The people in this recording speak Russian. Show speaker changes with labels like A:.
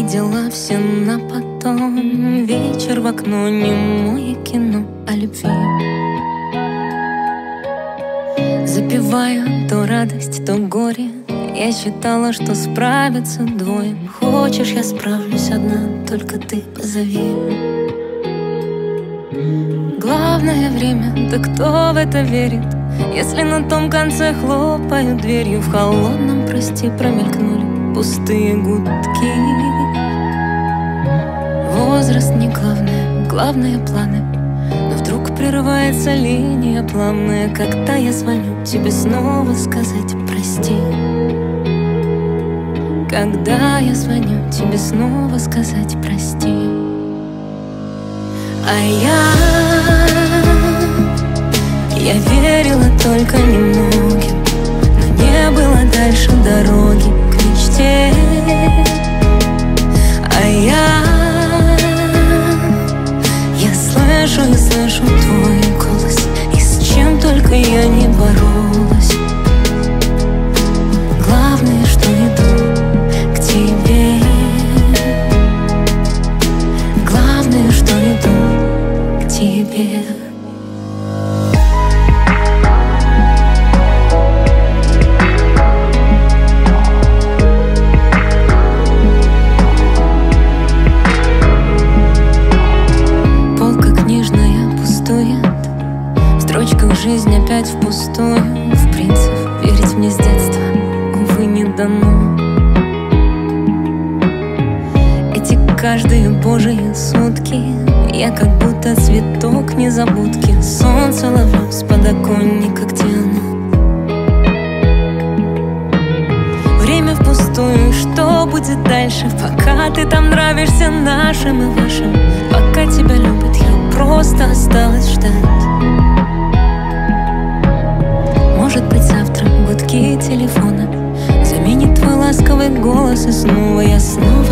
A: дела все на потом. Вечер в окно, немое кино о любви. Запиваю то радость, то горе. Я считала, что справятся двое. Хочешь, я справлюсь одна, только ты позови. Главное время, да кто в это верит, если на том конце хлопают дверью. В холодном, прости, промелькнули пустые гудки. Возраст не главное, главное планы. Но вдруг прерывается линия плавная, когда я звоню тебе снова сказать прости. Когда я звоню тебе снова сказать прости. А я верила только немногим, но не было дальше дороги к мечте. А я слышу и слышу твой голос, и с чем только я не боролась. Главное, что иду к тебе. Главное, что иду к тебе. Жизнь опять впустую. В принцип, верить мне с детства, увы, не дано. Эти каждые божьи сутки я как будто цветок незабудки. Солнце ловлю с подоконника, где оно. Время впустую, что будет дальше? Пока ты там нравишься нашим и вашим, пока тебя любят, я просто осталась ждать. Может быть, завтра гудки телефона заменит твой ласковый голос, и снова я снова